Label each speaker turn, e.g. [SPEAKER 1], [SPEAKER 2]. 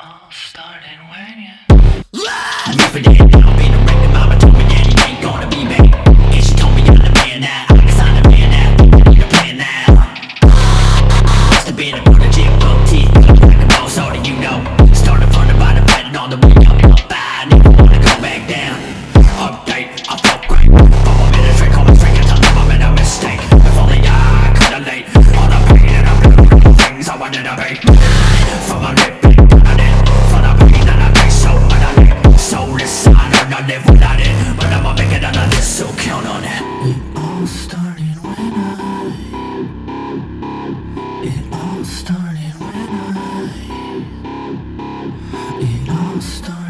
[SPEAKER 1] all started when you never did. I've been a record mama told me that he ain't gonna be back. And she told me I'm the man now. I can sign the man now. Need a plan now. Must have been a prodigy, buck teeth, like a boss, all that you know. Started from the bottom, fighting on the way up. I never wanna go back down. Update, I felt great. But my ministry coming straight, cause I know I made a mistake. If only I could relate all the pain and I've been through the things I wanted to be. From my lip, from the pain that I take so much of it. So decided I live without it, but I'ma make it out of this, so count on it. It all started when It all started when It all started